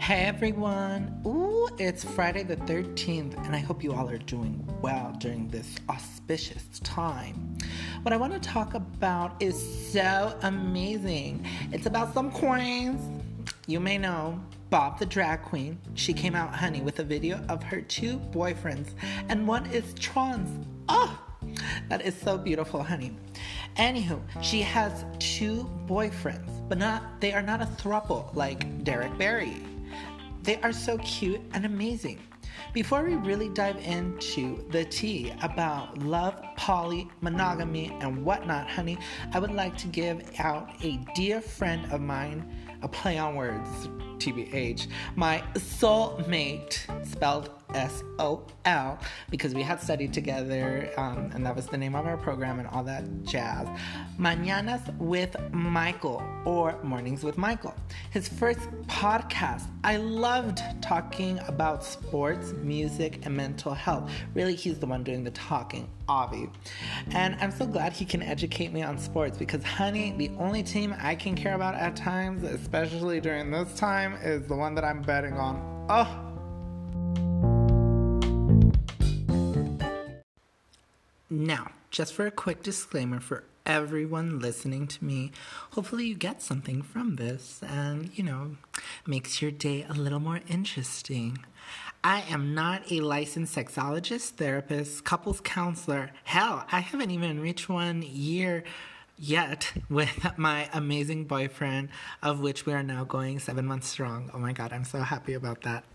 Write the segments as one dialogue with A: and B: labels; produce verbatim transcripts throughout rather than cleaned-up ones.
A: Hey everyone! Ooh, it's Friday the thirteenth, and I hope you all are doing well during this auspicious time. What I want to talk about is so amazing. It's about some queens. You may know Bob the drag queen. She came out, honey, with a video of her two boyfriends, and one is trans. Oh, that is so beautiful, honey. Anywho, she has two boyfriends, but not they are not a throuple like Derek Barry. They are so cute and amazing. Before we really dive into the tea about love, poly, monogamy, and whatnot, honey, I would like to give out a dear friend of mine, a play on words, T B H, my soulmate, spelled S O L, because we had studied together, um, and that was the name of our program and all that jazz. Mañanas with Michael, or Mornings with Michael. His first podcast, I loved talking about sports, music, and mental health. Really, he's the one doing the talking, Avi. And I'm so glad he can educate me on sports because, honey, the only team I can care about at times, especially during this time, is the one that I'm betting on. Oh, now, just for a quick disclaimer for everyone listening to me, hopefully you get something from this and, you know, makes your day a little more interesting. I am not a licensed sexologist, therapist, couples counselor. Hell, I haven't even reached one year yet with my amazing boyfriend, of which we are now going seven months strong. Oh my God, I'm so happy about that.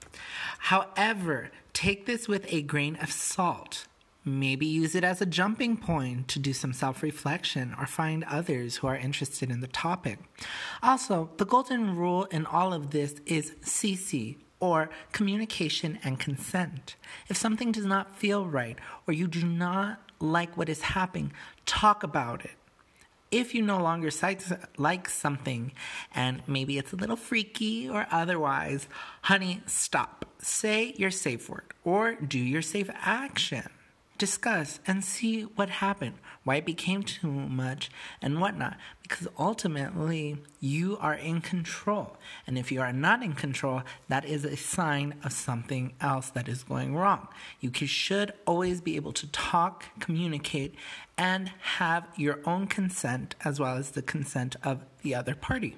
A: However, take this with a grain of salt. Maybe use it as a jumping point to do some self-reflection or find others who are interested in the topic. Also, the golden rule in all of this is C C, or communication and consent. If something does not feel right or you do not like what is happening, talk about it. If you no longer like something and maybe it's a little freaky or otherwise, honey, stop. Say your safe word or do your safe action. Discuss and see what happened, why it became too much, and whatnot. Because ultimately, you are in control. And if you are not in control, that is a sign of something else that is going wrong. You should always be able to talk, communicate, and have your own consent as well as the consent of the other party.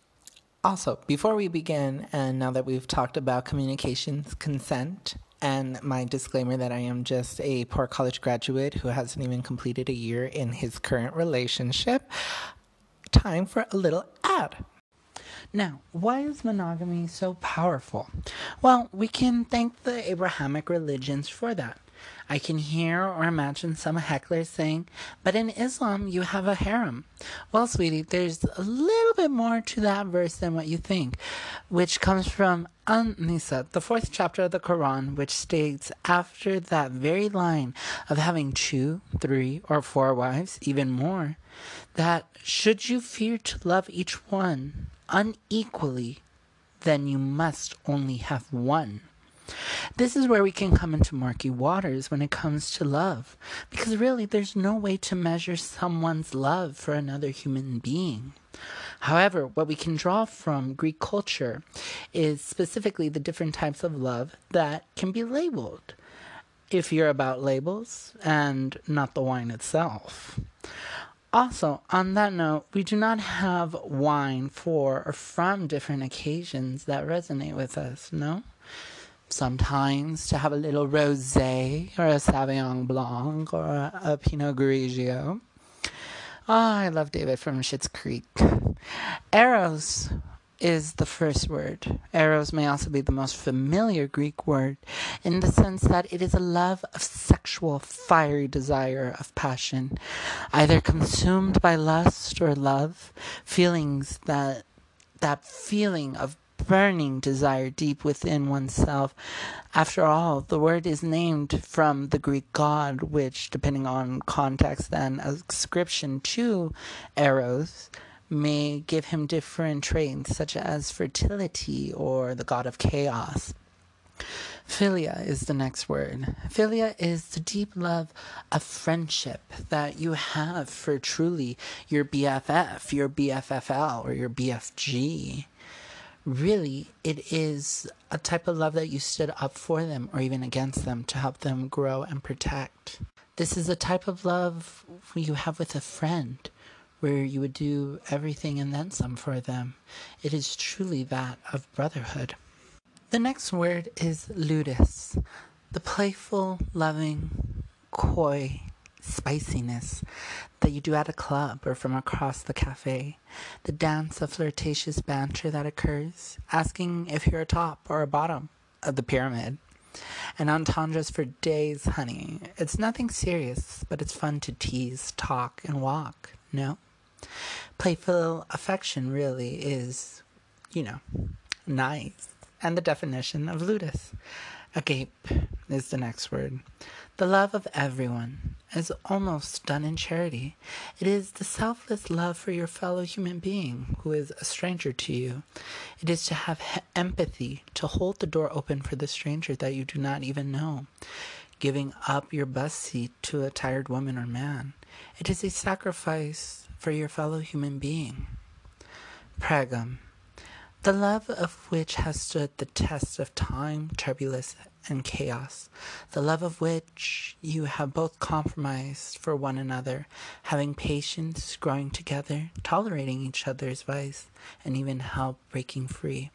A: Also, before we begin, and now that we've talked about communications, consent, and my disclaimer that I am just a poor college graduate who hasn't even completed a year in his current relationship, time for a little ad. Now, why is monogamy so powerful? Well, we can thank the Abrahamic religions for that. I can hear or imagine some hecklers saying, but in Islam, you have a harem. Well, sweetie, there's a little bit more to that verse than what you think, which comes from An-Nisa, the fourth chapter of the Quran, which states after that very line of having two, three, or four wives, even more, that should you fear to love each one unequally, then you must only have one. This is where we can come into murky waters when it comes to love, because really there's no way to measure someone's love for another human being. However, what we can draw from Greek culture is specifically the different types of love that can be labeled, if you're about labels and not the wine itself. Also, on that note, we do not have wine for or from different occasions that resonate with us, no? Sometimes to have a little rosé or a Sauvignon Blanc or a, a Pinot Grigio. Oh, I love David from Schitt's Creek. Eros is the first word. Eros may also be the most familiar Greek word in the sense that it is a love of sexual, fiery desire of passion, either consumed by lust or love, feelings that, that feeling of burning desire deep within oneself. After all, the word is named from the Greek god, which, depending on context and ascription to Eros, may give him different traits, such as fertility or the god of chaos. Philia is the next word. Philia is the deep love of friendship that you have for truly your B F F, your B F F L, or your B F G. Really, it is a type of love that you stood up for them or even against them to help them grow and protect. This is a type of love you have with a friend, where you would do everything and then some for them. It is truly that of brotherhood. The next word is ludus, the playful, loving, coy spiciness that you do at a club or from across the cafe. The dance of flirtatious banter that occurs, asking if you're a top or a bottom of the pyramid. And entendres for days, honey. It's nothing serious, but it's fun to tease, talk, and walk, no? Playful affection really is, you know, nice. And the definition of ludus. Agape is the next word. The love of everyone is almost done in charity. It is the selfless love for your fellow human being who is a stranger to you. It is to have he- empathy, to hold the door open for the stranger that you do not even know, giving up your bus seat to a tired woman or man. It is a sacrifice for your fellow human being. Pregum, the love of which has stood the test of time, turbulence, and chaos, the love of which you have both compromised for one another, having patience, growing together, tolerating each other's vice, and even help breaking free.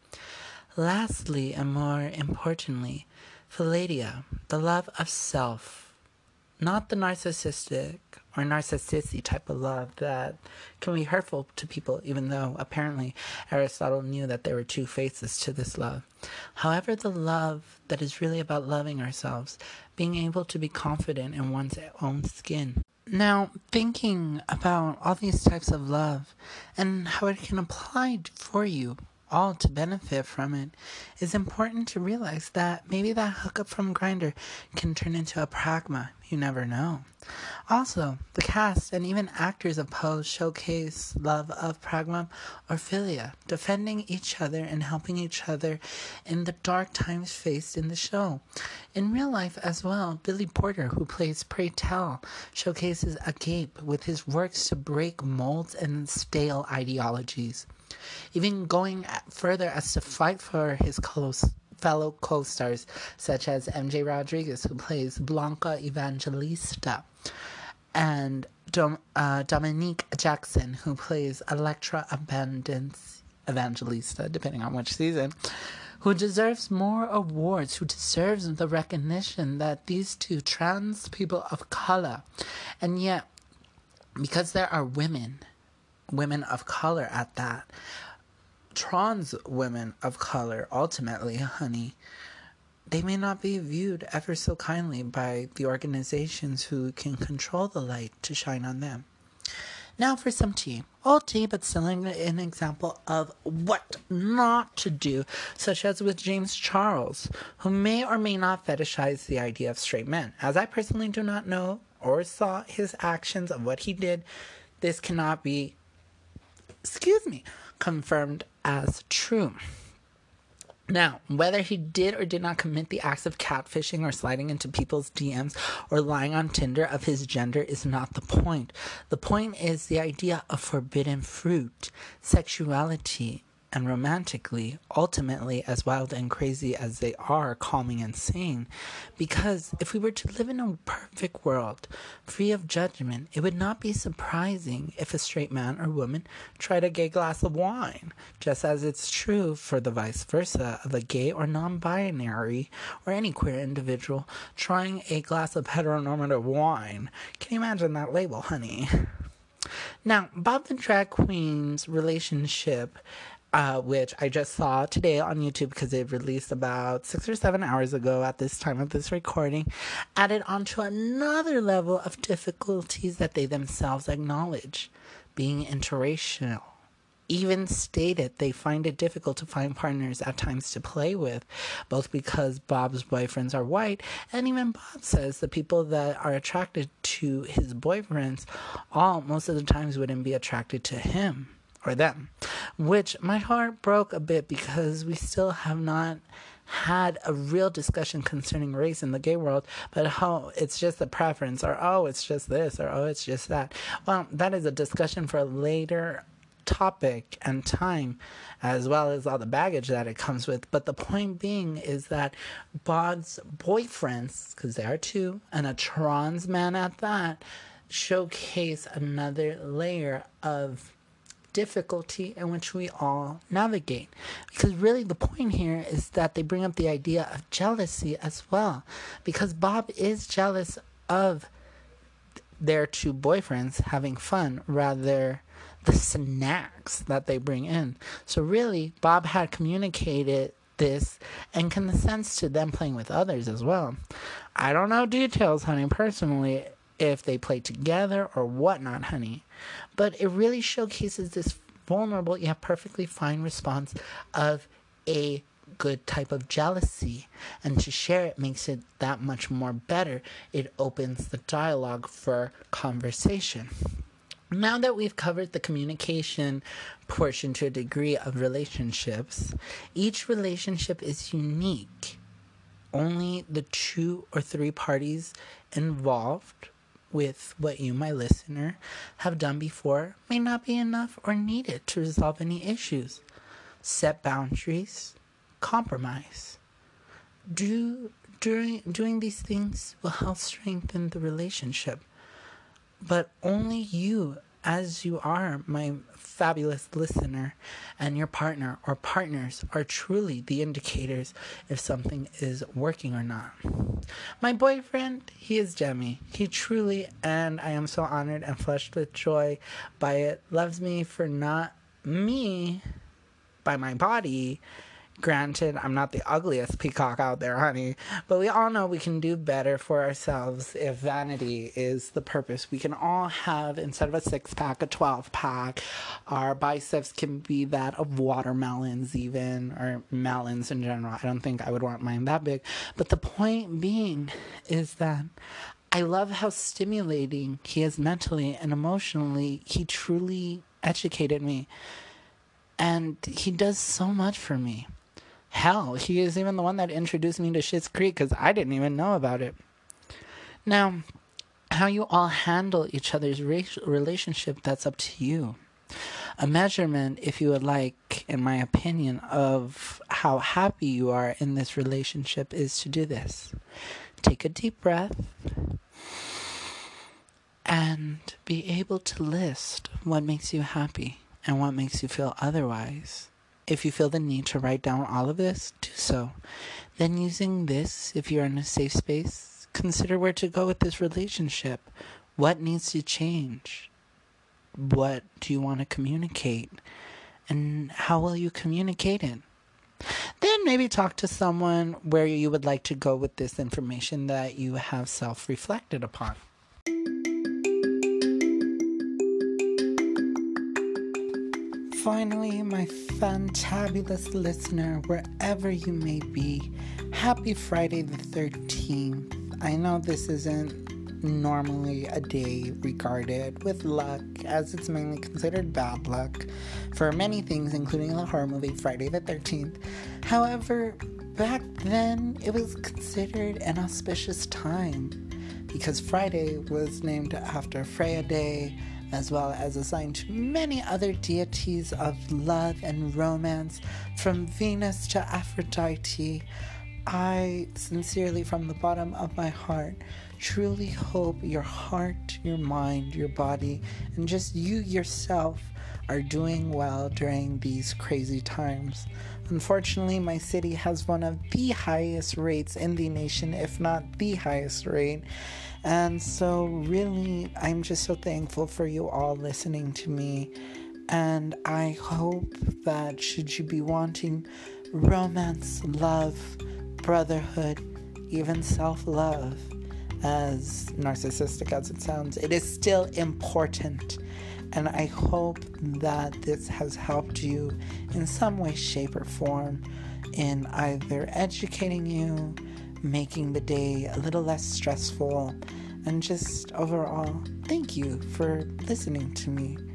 A: Lastly, and more importantly, philadia, the love of self, not the narcissistic or narcissistic type of love that can be hurtful to people, even though apparently Aristotle knew that there were two faces to this love. However, the love that is really about loving ourselves, being able to be confident in one's own skin. Now, thinking about all these types of love and how it can apply for you all to benefit from it, is important to realize that maybe that hookup from Grindr can turn into a pragma. You never know. Also, the cast and even actors of Pose showcase love of pragma or philia, defending each other and helping each other in the dark times faced in the show. In real life as well, Billy Porter, who plays Pray Tell, showcases Agape with his works to break molds and stale ideologies, even going further as to fight for his close fellow co-stars, such as M J Rodriguez, who plays Blanca Evangelista, and Dom- uh, Dominique Jackson, who plays Electra Abundance Evangelista, depending on which season, who deserves more awards, who deserves the recognition that these two trans people of color, and yet, because there are women, women of color at that, trans women of color, ultimately, honey, they may not be viewed ever so kindly by the organizations who can control the light to shine on them. Now for some tea. Old tea, but still an example of what not to do, such as with James Charles, who may or may not fetishize the idea of straight men. As I personally do not know or saw his actions of what he did, this cannot be, excuse me, confirmed as true. Now, whether he did or did not commit the acts of catfishing or sliding into people's D Ms or lying on Tinder of his gender is not the point. The point is the idea of forbidden fruit, sexuality, and romantically, ultimately, as wild and crazy as they are, calming and sane. Because if we were to live in a perfect world, free of judgment, it would not be surprising if a straight man or woman tried a gay glass of wine, just as it's true for the vice versa of a gay or non-binary or any queer individual trying a glass of heteronormative wine. Can you imagine that label, honey? Now, Bob the Drag Queen's relationship, Uh, which I just saw today on YouTube because it released about six or seven hours ago at this time of this recording, added onto another level of difficulties that they themselves acknowledge, being interracial. Even stated they find it difficult to find partners at times to play with, both because Bob's boyfriends are white, and even Bob says the people that are attracted to his boyfriends all most of the times wouldn't be attracted to him or them, which my heart broke a bit because we still have not had a real discussion concerning race in the gay world, but how it's just a preference, or oh, it's just this, or oh, it's just that. Well, that is a discussion for later topic and time, as well as all the baggage that it comes with. But the point being is that Bob's boyfriends, because there are two, and a trans man at that, showcase another layer of difficulty in which we all navigate. Because really the point here is that they bring up the idea of jealousy as well. Because Bob is jealous of their two boyfriends having fun, rather the snacks that they bring in. So really, Bob had communicated this and consents to them playing with others as well. I don't know details, honey, personally, if they play together or whatnot, honey. But it really showcases this vulnerable yet perfectly fine response of a good type of jealousy. And to share it makes it that much more better. It opens the dialogue for conversation. Now that we've covered the communication portion to a degree of relationships, each relationship is unique. Only the two or three parties involved with what you, my listener, have done before may not be enough or needed to resolve any issues. Set boundaries, compromise. Do, during, doing these things will help strengthen the relationship. But only you, as you are, my fabulous listener, and your partner or partners are truly the indicators if something is working or not. My boyfriend, he is Jemmy. He truly, and I am so honored and flushed with joy by it, loves me for not me, by my body. Granted, I'm not the ugliest peacock out there, honey, but we all know we can do better for ourselves if vanity is the purpose. We can all have, instead of a six-pack, a twelve-pack. Our biceps can be that of watermelons even, or melons in general. I don't think I would want mine that big. But the point being is that I love how stimulating he is mentally and emotionally. He truly educated me. And he does so much for me. Hell, he is even the one that introduced me to Schitt's Creek because I didn't even know about it. Now, how you all handle each other's relationship, that's up to you. A measurement, if you would like, in my opinion, of how happy you are in this relationship is to do this. Take a deep breath and be able to list what makes you happy and what makes you feel otherwise. If you feel the need to write down all of this, do so. Then using this, if you're in a safe space, consider where to go with this relationship. What needs to change? What do you want to communicate? And how will you communicate it? Then maybe talk to someone where you would like to go with this information that you have self-reflected upon. Finally, my fantabulous listener, wherever you may be, happy Friday the thirteenth. I know this isn't normally a day regarded with luck, as it's mainly considered bad luck for many things, including the horror movie Friday the thirteenth. However, back then, it was considered an auspicious time because Friday was named after Freya Day, as well as assigned to many other deities of love and romance, from Venus to Aphrodite. I sincerely, from the bottom of my heart, truly hope your heart, your mind, your body, and just you yourself are doing well during these crazy times. Unfortunately, my city has one of the highest rates in the nation, if not the highest rate. And so really, I'm just so thankful for you all listening to me. And I hope that should you be wanting romance, love, brotherhood, even self-love, as narcissistic as it sounds, it is still important. And I hope that this has helped you in some way, shape, or form in either educating you, making the day a little less stressful, and just overall, thank you for listening to me.